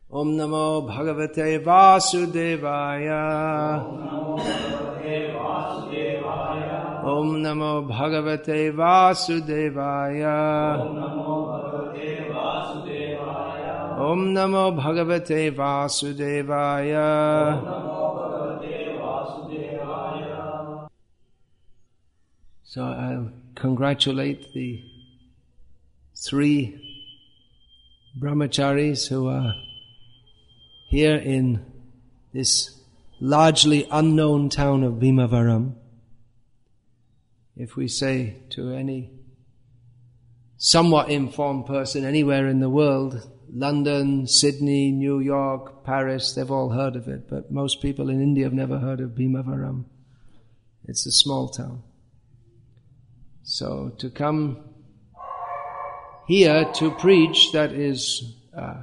Om Namo Bhagavate Vasudevaya. Om Namo Bhagavate Vasudevaya. Om Namo Bhagavate Vasudevaya. So I congratulate the 3 brahmacharis who are here in this largely unknown town of Bhimavaram. If we say to any somewhat informed person anywhere in the world, London, Sydney, New York, Paris, they've all heard of it, but most people in India have never heard of Bhimavaram. It's a small town. So to come here to preach, that is a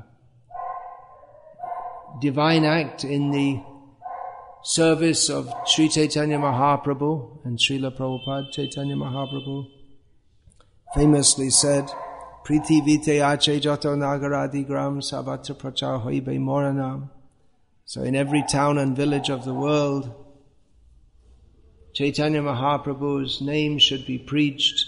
divine act in the service of Sri Chaitanya Mahaprabhu and Srila Prabhupada. Chaitanya Mahaprabhu famously said, Priti vite ache jato nagaradi gram sabatra prachar hoibe moranam. So in every town and village of the world, Chaitanya Mahaprabhu's name should be preached.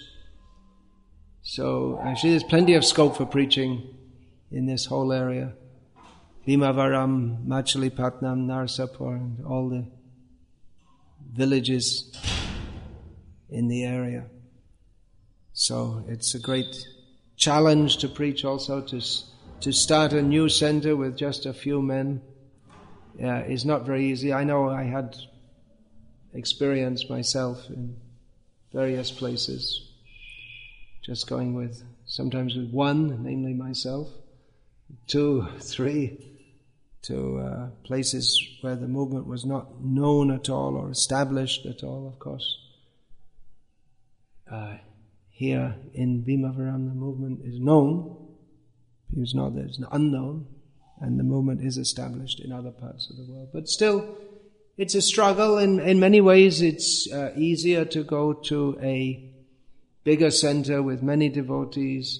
So actually there's plenty of scope for preaching in this whole area. Bhimavaram, Machilipatnam, Narsapur, and all the villages in the area. So it's a great challenge to preach also, to start a new center with just a few men is not very easy. I know I had experience myself in various places, just going with, sometimes with 1, namely myself, 2, 3, to places where the movement was not known at all or established at all, of course. Here in Bhimavaram, the movement is known. It's not that it's unknown, and the movement is established in other parts of the world. But still, it's a struggle. In many ways, it's easier to go to a bigger center with many devotees.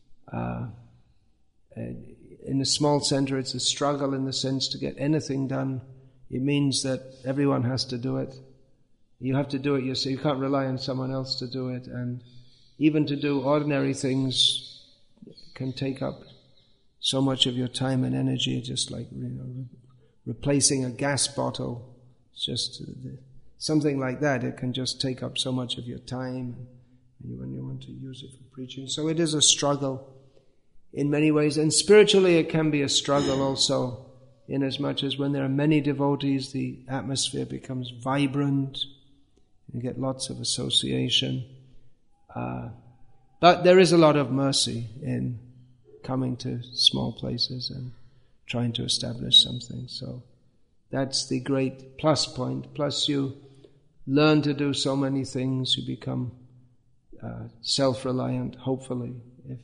In a small center, it's a struggle in the sense to get anything done. It means that everyone has to do it. You have to do it yourself. You can't rely on someone else to do it. And even to do ordinary things can take up so much of your time and energy, just like replacing a gas bottle. It's just something like that. It can just take up so much of your time when you want to use it for preaching. So it is a struggle in many ways. And spiritually it can be a struggle also, inasmuch as when there are many devotees, the atmosphere becomes vibrant. You get lots of association. But there is a lot of mercy in coming to small places and trying to establish something. So that's the great plus point. Plus you learn to do so many things. You become self-reliant, hopefully.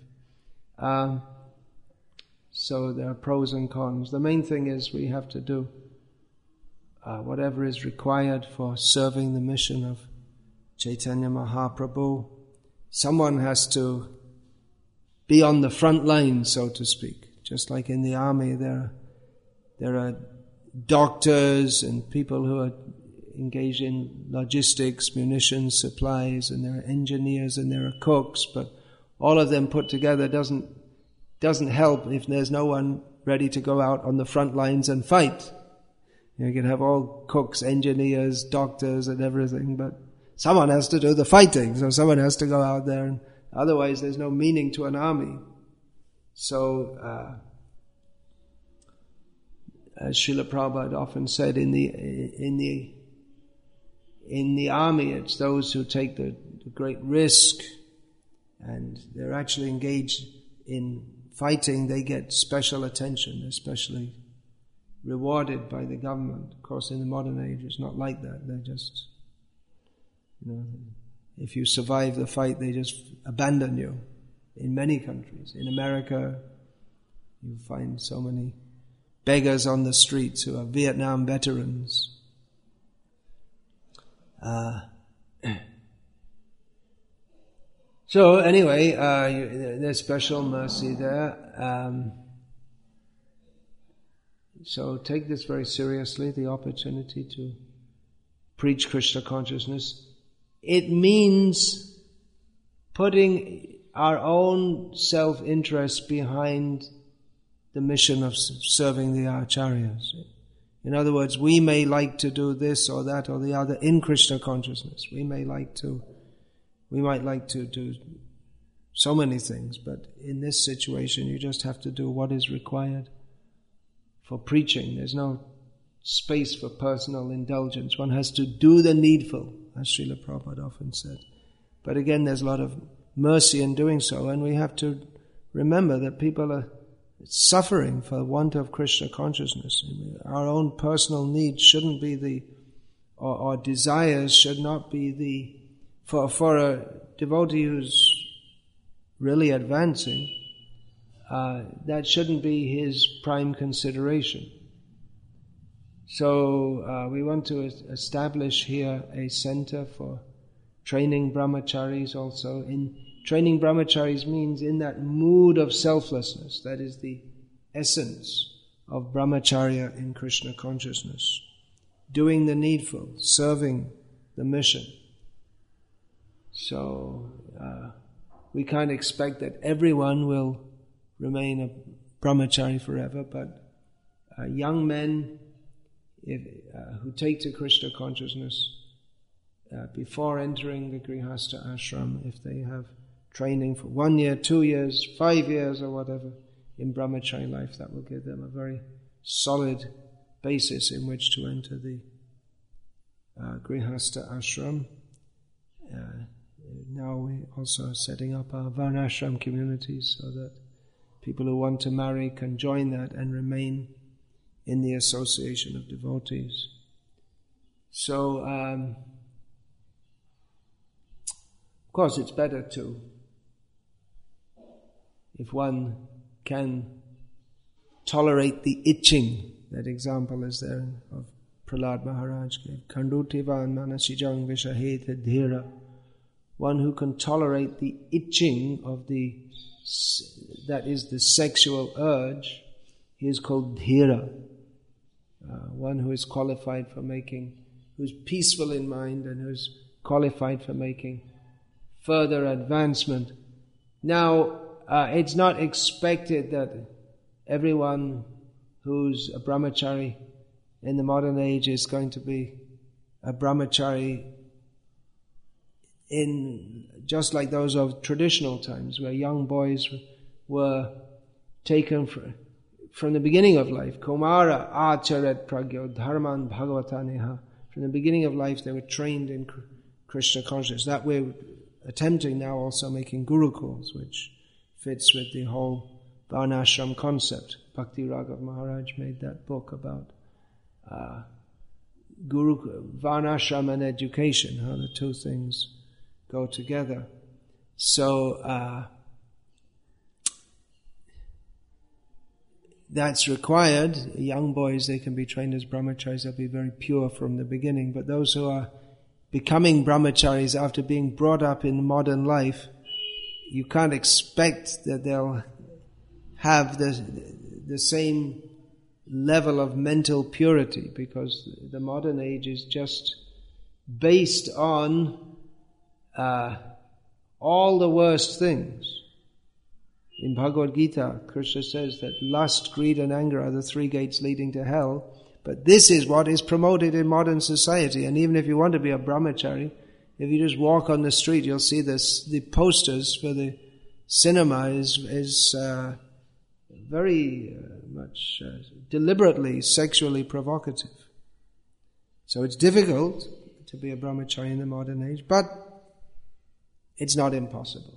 So there are pros and cons. The main thing is we have to do whatever is required for serving the mission of Chaitanya Mahaprabhu. Someone has to be on the front line, so to speak. Just like in the army, there are doctors and people who are engaged in logistics, munitions, supplies, and there are engineers and there are cooks, but all of them put together doesn't help if there's no one ready to go out on the front lines and fight. You can have all cooks, engineers, doctors and everything, but someone has to do the fighting, so someone has to go out there, and otherwise there's no meaning to an army. So, as Srila Prabhupada often said, in the army, it's those who take the great risk, and they're actually engaged in fighting. They get special attention, especially rewarded by the government. Of course, in the modern age, it's not like that. They're just, if you survive the fight, they just abandon you. In many countries, in America, you find so many beggars on the streets who are Vietnam veterans. So anyway, there's special mercy there. So take this very seriously, the opportunity to preach Krishna consciousness. It means putting our own self-interest behind the mission of serving the acharyas. In other words, we may like to do this or that or the other in Krishna consciousness. We might like to do so many things, but in this situation you just have to do what is required for preaching. There's no space for personal indulgence. One has to do the needful, as Srila Prabhupada often said. But again, there's a lot of mercy in doing so, and we have to remember that people are suffering for want of Krishna consciousness. Our own personal needs shouldn't be or desires should not be for a devotee who's really advancing, that shouldn't be his prime consideration. So we want to establish here a center for training brahmacharis also. In training brahmacharis means in that mood of selflessness, that is the essence of brahmacharya in Krishna consciousness. Doing the needful, serving the mission. So we can't expect that everyone will remain a brahmachari forever, but young men who take to Krishna consciousness before entering the Grihastha ashram, if they have training for 1 year, 2 years, 5 years or whatever in brahmachari life, that will give them a very solid basis in which to enter the Grihastha ashram. Now we also are setting up our varnashram communities so that people who want to marry can join that and remain in the association of devotees. So, of course it's better to, if one can tolerate the itching, that example is there of Prahlad Maharaj gave, Khandutivan manasijang vishaheta dhira. One who can tolerate the itching of that is the sexual urge, he is called dhira. One who is qualified for who's peaceful in mind and who's qualified for making further advancement. Now, it's not expected that everyone who's a brahmachari in the modern age is going to be a brahmachari just like those of traditional times, where young boys were taken from the beginning of life. Kumara acharet pragyo dharman bhagavataneha. From the beginning of life they were trained in Krishna consciousness. That we're attempting now also making gurukuls, which fits with the whole varnashram concept. Bhakti Raghav Maharaj made that book about varnashram and education, how the two things go together. So that's required. Young boys, they can be trained as brahmacharis, they'll be very pure from the beginning. But those who are becoming brahmacharis after being brought up in modern life, you can't expect that they'll have the same level of mental purity, because the modern age is just based on all the worst things. In Bhagavad Gita, Krishna says that lust, greed and anger are the 3 gates leading to hell. But this is what is promoted in modern society. And even if you want to be a brahmachari, if you just walk on the street, you'll see the posters for the cinema is very much deliberately sexually provocative. So it's difficult to be a brahmachari in the modern age, but it's not impossible.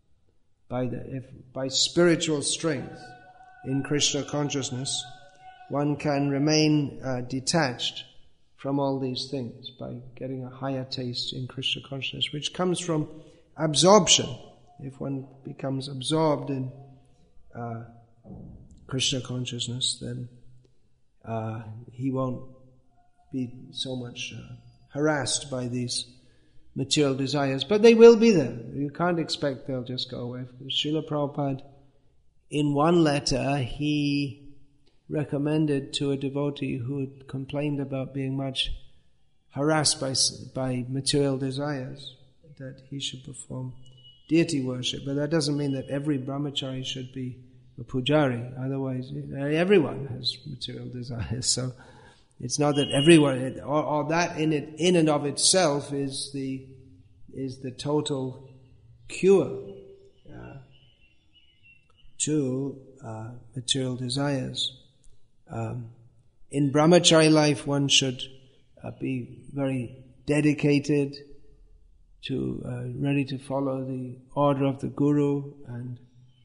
By spiritual strength in Krishna consciousness, one can remain detached from all these things by getting a higher taste in Krishna consciousness, which comes from absorption. If one becomes absorbed in Krishna consciousness, then he won't be so much harassed by these material desires, but they will be there. You can't expect they'll just go away. Srila Prabhupada, in one letter, he recommended to a devotee who had complained about being much harassed by material desires that he should perform deity worship. But that doesn't mean that every brahmachari should be a pujari. Otherwise, everyone has material desires. So it's not that everyone, or that in and of itself is the total cure to material desires. In brahmachari life, one should be very dedicated to ready to follow the order of the guru and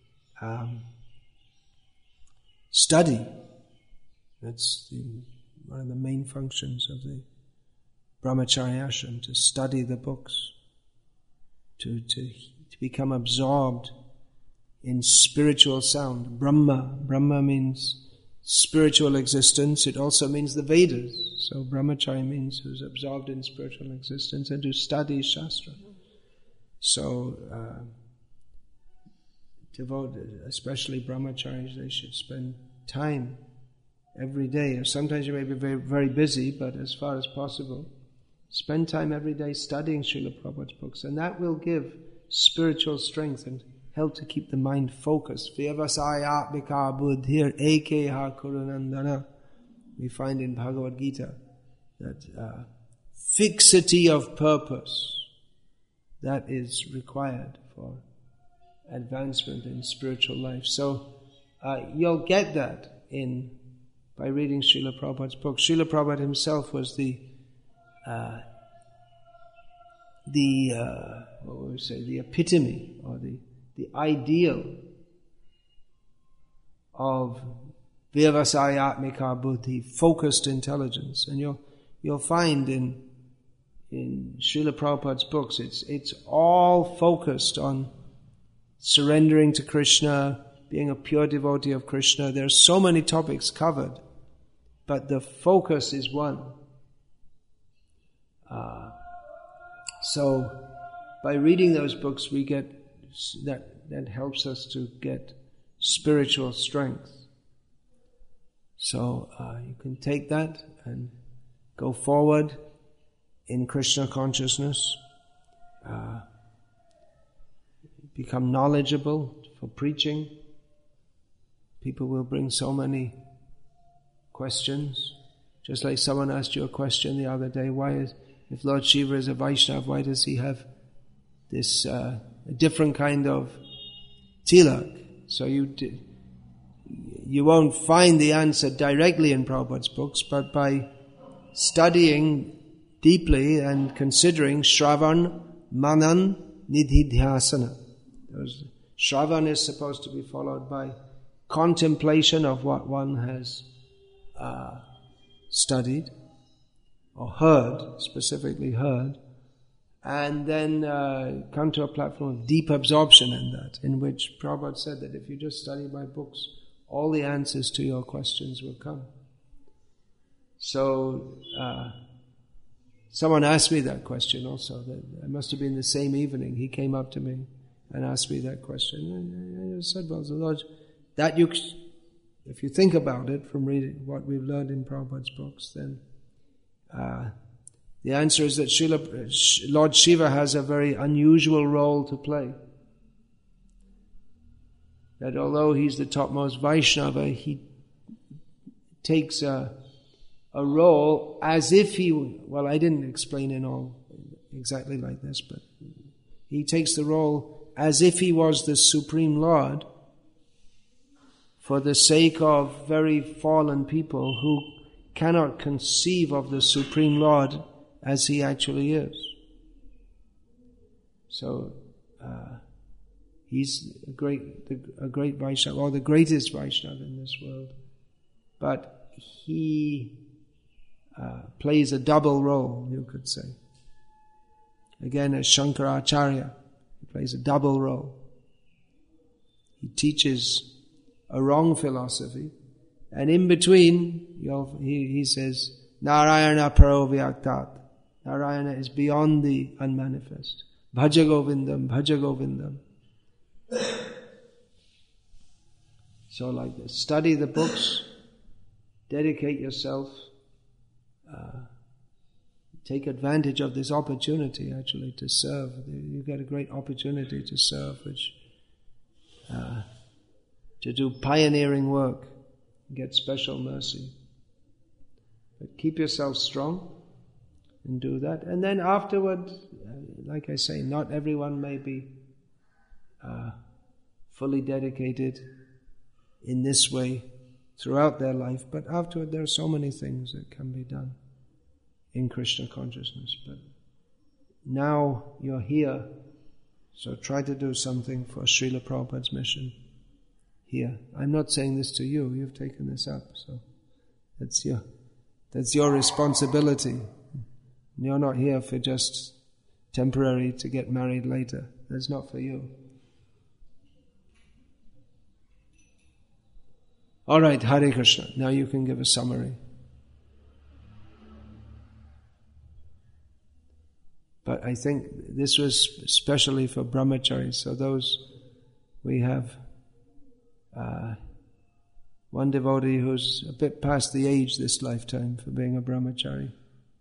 study. That's one of the main functions of the brahmachari ashram, to study the books, to become absorbed in spiritual sound. Brahma means spiritual existence. It also means the Vedas. So brahmachari means who's absorbed in spiritual existence and to study Shastra. So devoted, especially brahmacharis, they should spend time every day. Or sometimes you may be very, very busy, but as far as possible, spend time every day studying Srila Prabhupada's books, and that will give spiritual strength and help to keep the mind focused. Vyavasayatmika buddhir ekeha kurunandana. We find in Bhagavad Gita that fixity of purpose, that is required for advancement in spiritual life. So you'll get that by reading Srila Prabhupada's book. Srila Prabhupada himself was the epitome or the ideal of vyavasayatmika buddhi, focused intelligence. And you'll find in Srila Prabhupada's books, it's all focused on surrendering to Krishna, being a pure devotee of Krishna. There are so many topics covered, but the focus is one. So by reading those books, we get that helps us to get spiritual strength. So you can take that and go forward in Krishna consciousness, become knowledgeable for preaching. People will bring so many questions. Just like someone asked you a question the other day, if Lord Shiva is a Vaishnava, why does he have this a different kind of tilak? So you won't find the answer directly in Prabhupada's books, but by studying deeply and considering Shravan, Manan, Nididhyasana. Shravan is supposed to be followed by contemplation of what one has studied or heard, specifically heard, and then come to a platform of deep absorption in that, in which Prabhupada said that if you just study my books, all the answers to your questions will come. So, someone asked me that question also. It must have been the same evening. He came up to me and asked me that question. And I said, well, Lord, if you think about it from reading what we've learned in Prabhupada's books, then the answer is that Lord Shiva has a very unusual role to play. That although he's the topmost Vaishnava, he takes a role as if I didn't explain it all exactly like this, but he takes the role as if he was the Supreme Lord for the sake of very fallen people who cannot conceive of the Supreme Lord as he actually is. So he's a great Vaishnava, or the greatest Vaishnava in this world. But he plays a double role, you could say. Again, as Shankaracharya, he plays a double role. He teaches a wrong philosophy, and in between, he says, Narayana Paro Vyaktat. Narayana is beyond the unmanifest. Bhaja Govindam, Bhaja Govindam. So like this, study the books, dedicate yourself, take advantage of this opportunity actually to serve. You've got a great opportunity to serve, which to do pioneering work, get special mercy. But keep yourself strong and do that. And then afterward, like I say, not everyone may be fully dedicated in this way throughout their life, but afterward there are so many things that can be done in Krishna consciousness. But now you're here, so try to do something for Srila Prabhupada's mission here. I'm not saying this to you, you've taken this up, so that's your responsibility. You're not here for just temporary to get married later. That's not for you. All right, Hare Krishna. Now you can give a summary. But I think this was especially for brahmacharis. So those, we have one devotee who's a bit past the age this lifetime for being a brahmachari.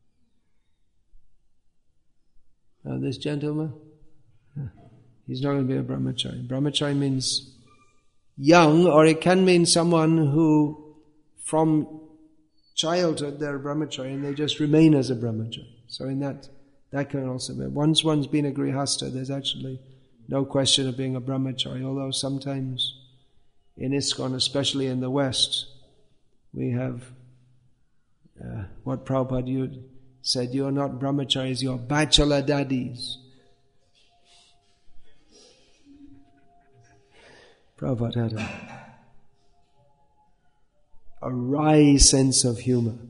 This gentleman, he's not going to be a brahmachari. Brahmachari means young, or it can mean someone who from childhood they're a brahmachari and they just remain as a brahmachari. So in that can also be. Once one's been a grihasta, there's actually no question of being a brahmachari, although sometimes in ISKCON, especially in the West, we have what Prabhupada said, you're not brahmacharis, you're bachelor daddies. Prabhupada had a wry sense of humor.